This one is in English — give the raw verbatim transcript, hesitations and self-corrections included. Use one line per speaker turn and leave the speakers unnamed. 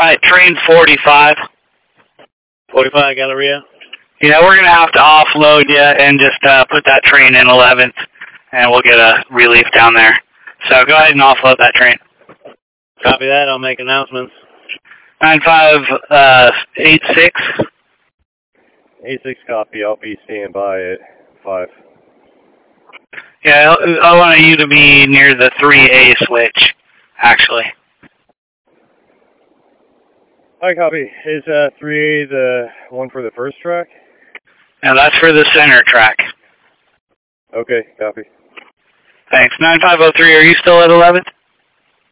Alright, train forty-five.
forty-five, Galleria.
Yeah, we're going to have to offload you and just uh, put that train in eleventh, and we'll get a relief down there. So go ahead and offload that train.
Copy that. I'll make announcements.
nine five eight six.
eight six copy. I'll be standing by at five.
Yeah, I want you to be near the three A switch, actually.
Hi, copy. Is uh, three A the one for the first track?
Now that's for the center track.
Okay, copy.
Thanks. nine five oh three, are you still at eleventh?